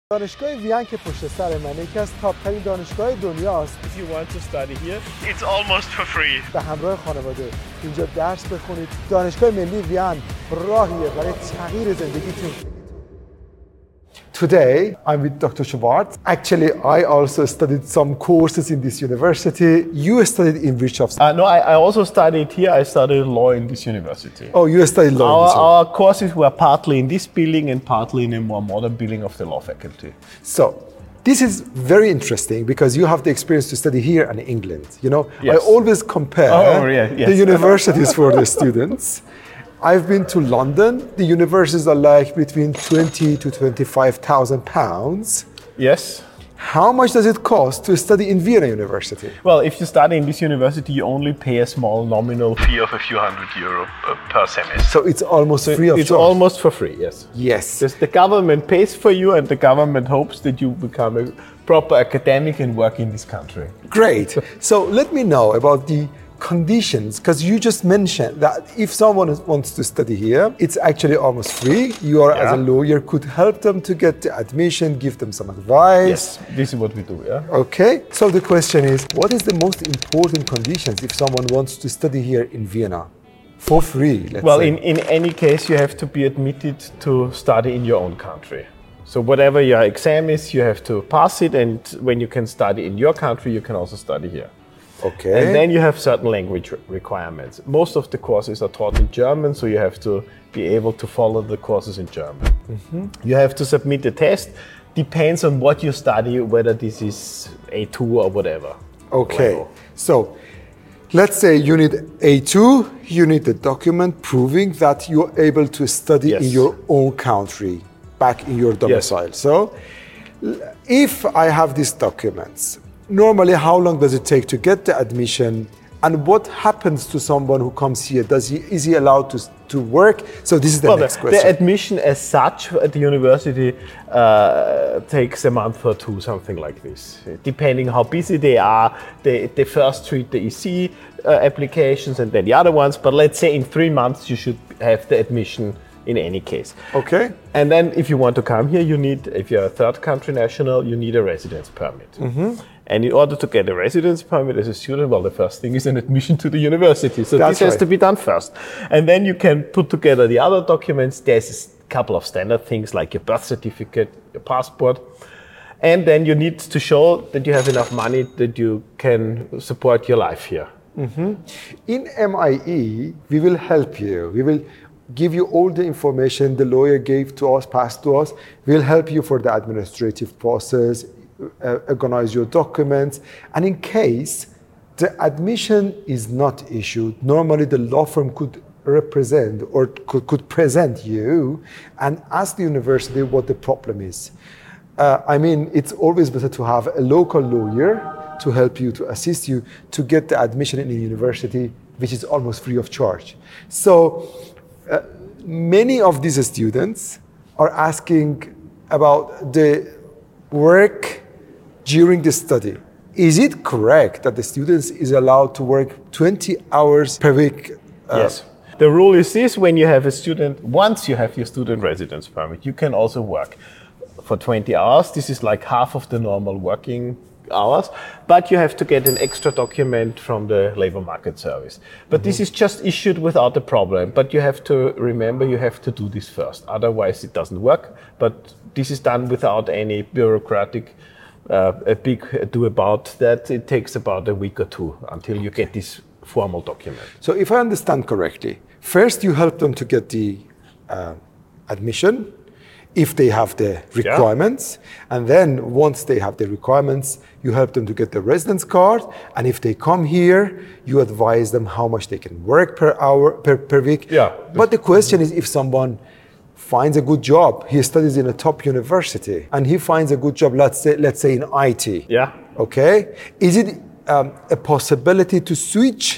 دانشگاه وین که پشت سر منه یکی از تاپ‌ترین دانشگاه دنیاست. If you want to study here, it's almost for free. به همراه خانواده اینجا درس بخونید. دانشگاه ملی وین راهیه برای تغییر زندگیتون. Today, I'm with Dr. Schwartz. Actually, I also studied some courses in this university. You studied in Wirtschafts. No, I also studied here. I studied law in this university. Oh, you studied law in this one. Our courses were partly in this building and partly in a more modern building of the law faculty. So, this is very interesting because you have the experience to study here in England. You know, Yes. I always compare the universities for the students. I've been to London. The universities are like between 20 to 25,000 pounds. Yes. How much does it cost to study in Vienna University? Well, if you study in this university, you only pay a small nominal fee of a few €100 per semester. So it's almost free of It's charge. almost for free, yes. Yes. The government pays for you and the government hopes that you become a proper academic and work in this country. Great. So let me know about the conditions, because you just mentioned that if someone wants to study here, it's actually almost free. You are, as a lawyer, could help them to get the admission, give them some advice. Yes, this is what we do, yeah. Okay, so the question is, what is the most important conditions if someone wants to study here in Vienna? For free, let's Well, say. in any case, you have to be admitted to study in your own country. So whatever your exam is, you have to pass it, and when you can study in your country, you can also study here. Okay. And then you have certain language requirements. Most of the courses are taught in German, so you have to be able to follow the courses in German. Mm-hmm. You have to submit a test. Depends on what you study, whether this is A2 or whatever. Okay, so let's say you need A2, you need a document proving that you're able to study in your own country, back in your domicile. So if I have these documents, normally how long does it take to get the admission, and what happens to someone who comes here? Is he allowed to work? So this is the next question. The admission as such at the university takes a month or two, something like this. Depending how busy they are, they first treat the EC applications and then the other ones, but let's say in 3 months you should have the admission in any case. Okay. And then if you want to come here, if you're a third country national, you need a residence permit. Mm-hmm. And in order to get a residence permit as a student, well, the first thing is an admission to the university. So this has to be done first. And then you can put together the other documents. There's a couple of standard things like your birth certificate, your passport. And then you need to show that you have enough money that you can support your life here. Mm-hmm. In MIE, we will help you. We will give you all the information the lawyer gave to us, passed to us. We'll help you for the administrative process, organize your documents, and in case the admission is not issued, normally the law firm could represent or could present you and ask the university what the problem is. I mean, it's always better to have a local lawyer to help you, to assist you to get the admission in a university, which is almost free of charge. So many of these students are asking about the work during the study. Is it correct that the students is allowed to work 20 hours per week? Yes. The rule is this: when you have a student, once you have your student residence permit, you can also work for 20 hours. This is like half of the normal working hours, but you have to get an extra document from the labor market service. But this is just issued without a problem. But you have to remember, you have to do this first. Otherwise it doesn't work. But this is done without any bureaucratic a big ado about that. It takes about a week or two until you get this formal document. So if I understand correctly, first you help them to get the admission, if they have the requirements, and then once they have the requirements, you help them to get the residence card, and if they come here, you advise them how much they can work per hour, per week. Yeah. But the question is, if someone finds a good job, he studies in a top university, and he finds a good job, let's say in IT. Yeah. Okay? Is it a possibility to switch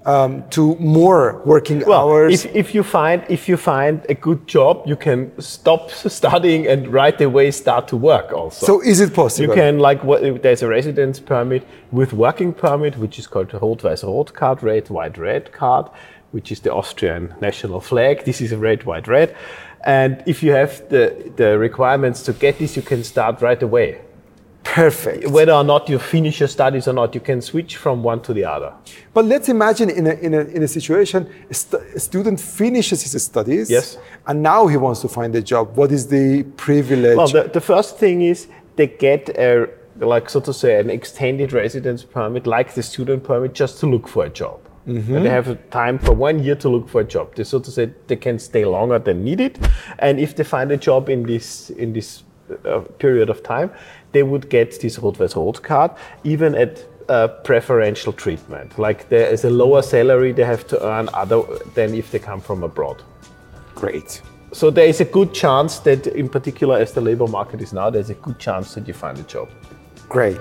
to more working hours? If you find a good job, you can stop studying and right away start to work also. So is it possible? You can there's a residence permit with working permit, which is called the Rot-Weiß-Rot card, red-white-red card, which is the Austrian national flag. This is a red-white-red. And if you have the requirements to get this, you can start right away. Perfect. Whether or not you finish your studies or not, you can switch from one to the other. But let's imagine in a situation, a student finishes his studies, yes, and now he wants to find a job. What is the privilege? Well, the first thing is they get so to say, an extended residence permit, like the student permit, just to look for a job. Mm-hmm. And they have a time for 1 year to look for a job. They, so to say, they can stay longer than needed. And if they find a job in this period of time, they would get this Rot-Weiß-Rot card, even at preferential treatment. Like there is a lower salary they have to earn other than if they come from abroad. Great. So there is a good chance that, in particular as the labor market is now, there's a good chance that you find a job. Great.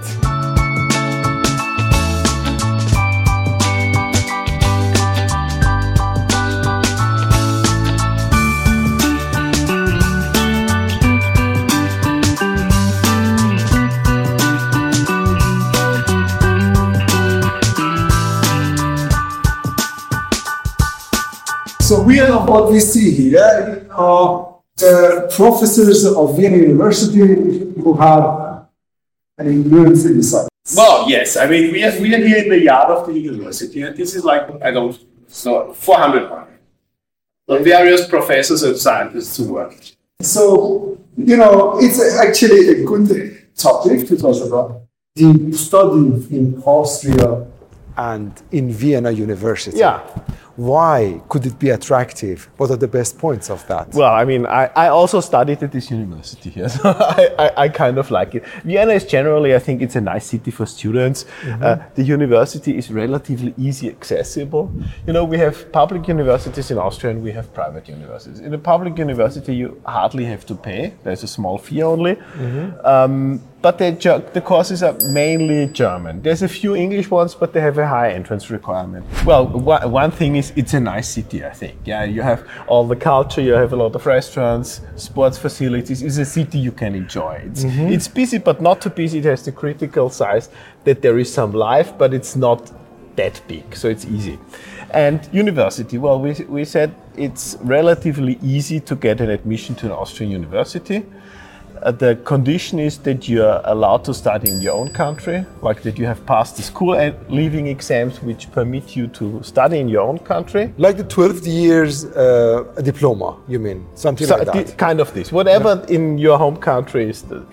So what we see here are the professors of Vienna University who have an influence in the site. Well, yes. I mean, we are here in the yard of the university, and this is like, 400 various professors and scientists who work. So, it's actually a good topic to talk about. The study in Austria and in Vienna University. Yeah. Why could it be attractive? What are the best points of that? Well, I mean, I also studied at this university here, so I kind of like it. Vienna is generally, I think it's a nice city for students. Mm-hmm. The university is relatively easy accessible. We have public universities in Austria and we have private universities. In a public university, you hardly have to pay. There's a small fee only. Mm-hmm. But the courses are mainly German. There's a few English ones, but they have a high entrance requirement. Well, one thing is it's a nice city, I think. Yeah, you have all the culture, you have a lot of restaurants, sports facilities. It's a city you can enjoy. It's busy, but not too busy. It has the critical size that there is some life, but it's not that big, so it's easy. And university, well, we said it's relatively easy to get an admission to an Austrian university. The condition is that you are allowed to study in your own country, like that you have passed the school leaving exams which permit you to study in your own country. Like the 12 years diploma, you mean? Something like that? Kind of this. Whatever in your home country is the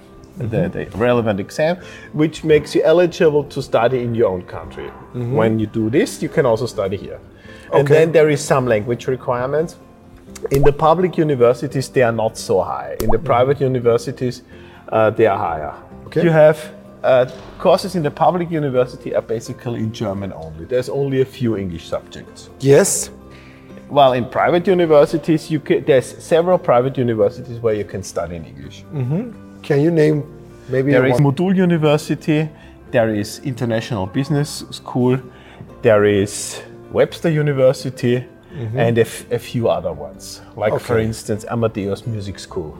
relevant exam, which makes you eligible to study in your own country. Mm-hmm. When you do this, you can also study here. And then there is some language requirements. In the public universities, they are not so high. In the private universities, they are higher. Okay. You have courses in the public university are basically in German only. There's only a few English subjects. Yes. While in private universities, there's several private universities where you can study in English. Mm-hmm. Can you name maybe? There is Modul University, there is International Business School, there is Webster University, and a few other ones, like for instance Amadeus Music School.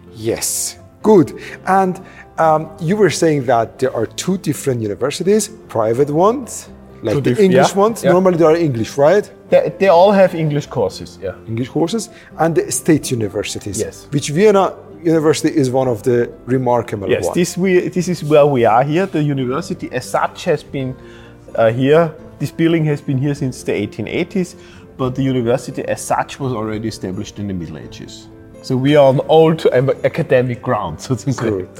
Yes, good. And you were saying that there are two different universities, private ones, like the English ones. Yeah. Normally they are English, right? They all have English courses, yeah. English courses, and the state universities. Yes. Which Vienna University is one of the remarkable ones. Yes, this is where we are here. The university as such has been here. This building has been here since the 1880s. But the university as such was already established in the Middle Ages. So we are on old academic ground, so to say. Good.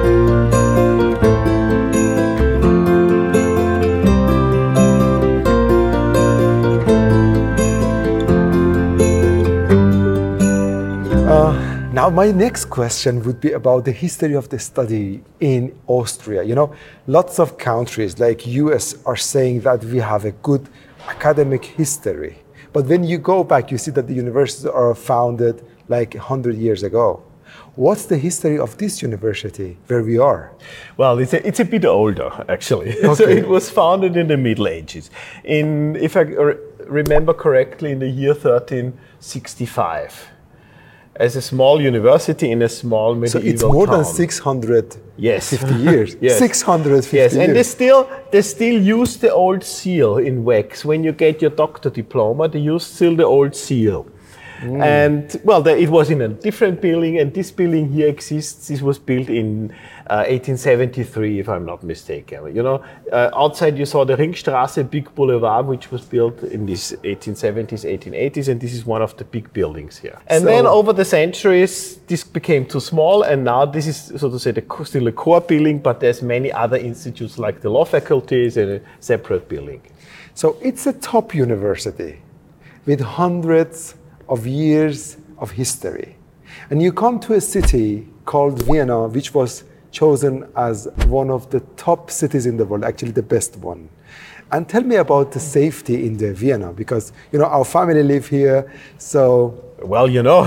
Now my next question would be about the history of the study in Austria. Lots of countries like US are saying that we have a good academic history. But when you go back, you see that the universities are founded like 100 years ago. What's the history of this university where we are? Well, it's a bit older, actually. Okay. So it was founded in the Middle Ages. If I remember correctly, in the year 1365. As a small university in a small medieval So it's more town. than 650 Yes. years. Yes. 650 Yes, and years. they still use the old seal in wax. When you get your doctor diploma, they use still the old seal. And well, it was in a different building, and this building here exists. This was built in 1873, if I'm not mistaken. You know, outside you saw the Ringstraße, big boulevard, which was built in these 1870s, 1880s, and this is one of the big buildings here. And then over the centuries, this became too small, and now this is, so to say, still a core building, but there's many other institutes like the law faculties and a separate building. So it's a top university with hundreds of years of history. And you come to a city called Vienna, which was chosen as one of the top cities in the world, actually the best one. And tell me about the safety in the Vienna, because our family live here, so... Well,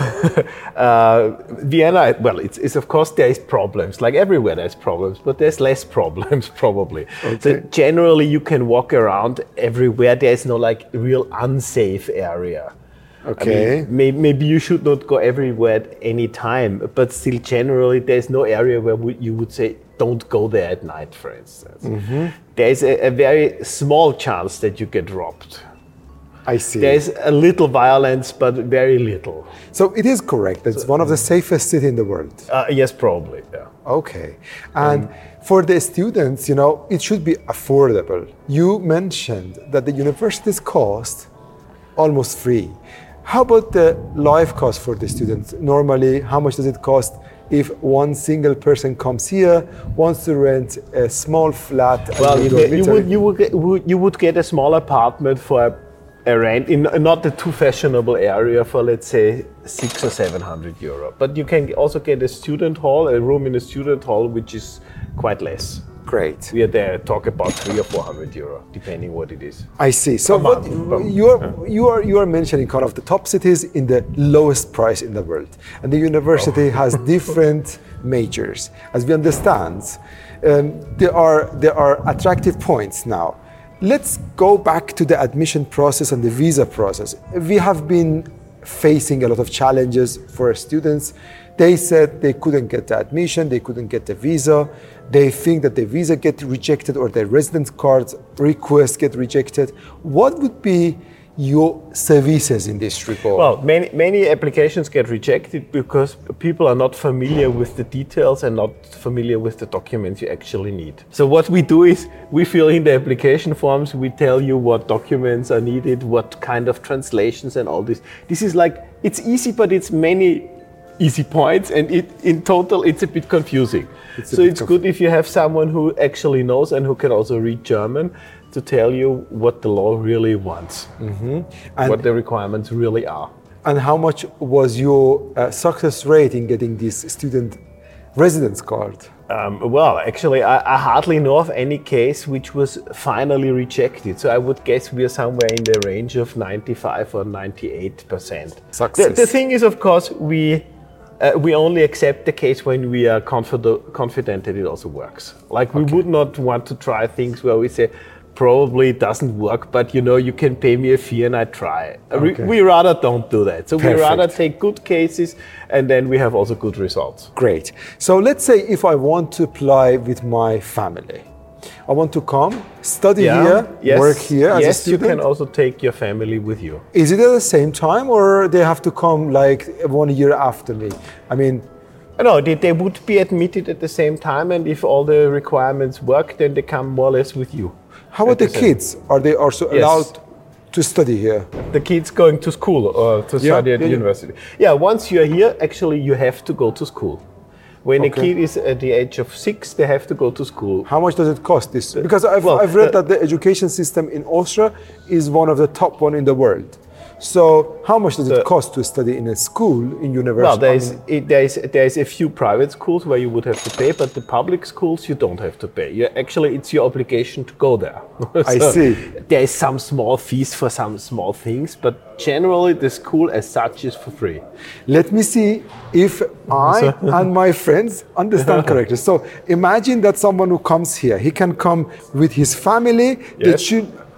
Vienna, well, it's of course there is problems, like everywhere there's problems, but there's less problems probably. Okay. So generally you can walk around everywhere, there's no like real unsafe area. Okay. I mean, maybe you should not go everywhere at any time, but still generally there's no area where you would say don't go there at night, for instance. Mm-hmm. There's a very small chance that you get robbed. I see. There's a little violence, but very little. So it is correct. It's one of the safest cities in the world. Yes, probably. Yeah. Okay. And for the students, it should be affordable. You mentioned that the universities cost almost free. How about the life cost for the students? Normally, how much does it cost if one single person comes here, wants to rent a small flat? Well, you would get a small apartment for a rent in not a too fashionable area for, let's say, 600 or 700 euro. But you can also get a student hall, a room in a student hall, which is quite less. Great. We are there talk about 300 or 400 euro, depending what it is. I see. So what you are mentioning kind of the top cities in the lowest price in the world, and the university has different majors. As we understand, there are attractive points now. Let's go back to the admission process and the visa process. We have been facing a lot of challenges for students. They said they couldn't get the admission, they couldn't get the visa. They think that the visa get rejected or their residence cards request get rejected. What would be your services in this regard? Well, many applications get rejected because people are not familiar with the details and not familiar with the documents you actually need. So what we do is we fill in the application forms, we tell you what documents are needed, what kind of translations and all this. This is like, it's easy, but it's many easy points, and in total it's a bit confusing. It's good if you have someone who actually knows and who can also read German to tell you what the law really wants, and what the requirements really are. And how much was your success rate in getting this student residence card? Well, actually, I hardly know of any case which was finally rejected. So I would guess we are somewhere in the range of 95 or 98%. Success. The thing is, of course, we only accept the case when we are confident that it also works. Like we would not want to try things where we say, probably it doesn't work, but you can pay me a fee and I try. Okay. We rather don't do that. So Perfect. we rather take good cases and then we have also good results. Great. So let's say if I want to apply with my family, I want to come, study here, work here as a student. Yes, you can also take your family with you. Is it at the same time or they have to come like 1 year after me? I mean... No, they would be admitted at the same time, and if all the requirements work, then they come more or less with you. How about the kids? Are they also allowed to study here? The kids going to school or to study at the university? Yeah, once you're here, actually you have to go to school. When a kid is at the age of 6, they have to go to school. How much does it cost this? Because I've read that the education system in Austria is one of the top one in the world. So how much does it cost to study in a school, in university? Well, there is a few private schools where you would have to pay, but the public schools you don't have to pay. Actually, it's your obligation to go there. I see. There is some small fees for some small things, but generally the school as such is for free. Let me see if I and my friends understand correctly. So imagine that someone who comes here, he can come with his family. Yes.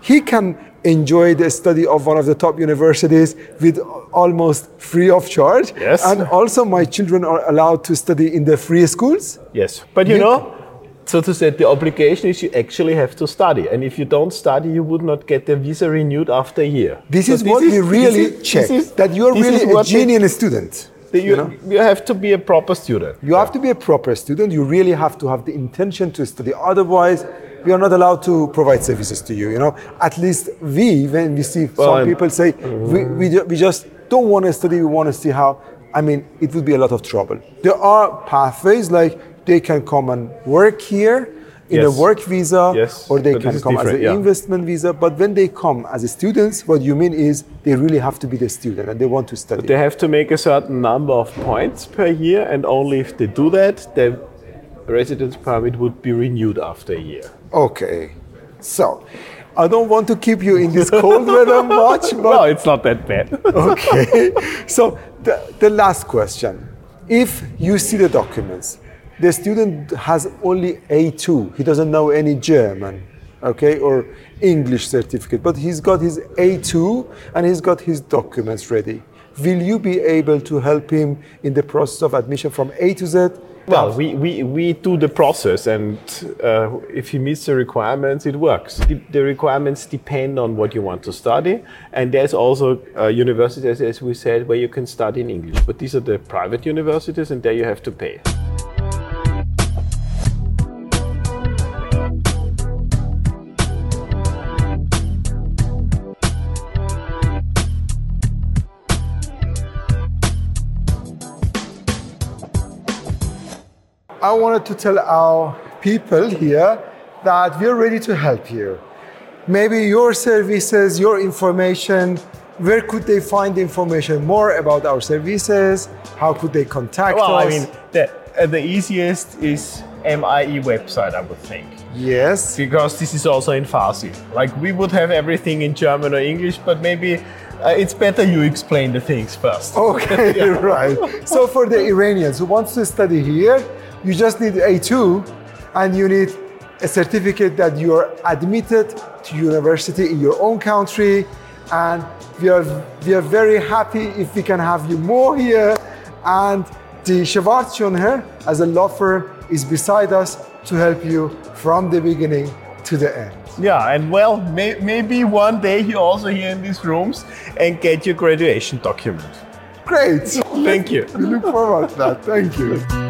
he can enjoy the study of one of the top universities with almost free of charge. Yes. And also my children are allowed to study in the free schools. Yes, but you know, so to say, the obligation is you actually have to study. And if you don't study, you would not get the visa renewed after a year. This is what we really check, that you're really a genuine student. You have to be a proper student. You have to be a proper student. You really have to have the intention to study. Otherwise, we are not allowed to provide services to you. You know, at least when we see some people say we just don't want to study. We want to see how. I mean, it would be a lot of trouble. There are pathways like they can come and work here in a work visa, or they can come as an investment visa. But when they come as students, what you mean is they really have to be the student and they want to study. But they have to make a certain number of points per year, and only if they do that, the residence permit would be renewed after a year. Okay, so I don't want to keep you in this cold weather much, but well, it's not that bad. Okay, so the last question: if you see the documents, the student has only A2. He doesn't know any German, okay, or English certificate, but he's got his A2 and he's got his documents ready. Will you be able to help him in the process of admission from A to Z? Well, we do the process, and if he meets the requirements, it works. The requirements depend on what you want to study, and there's also universities, as we said, where you can study in English. But these are the private universities, and there you have to pay. I wanted to tell our people here that we're ready to help you. Maybe your services, your information, where could they find information more about our services? How could they contact us? Well, I mean, the easiest is MIE website, I would think. Yes. Because this is also in Farsi. Like, we would have everything in German or English, but maybe it's better you explain the things first. Okay, right. So for the Iranians who wants to study here, you just need A2 and you need a certificate that you are admitted to university in your own country. And we are very happy if we can have you more here. And the Schwarzschild as a law firm is beside us to help you from the beginning to the end. Yeah, and well, maybe one day you're also here in these rooms and get your graduation document. Great. Thank you. We look forward to that. Thank you.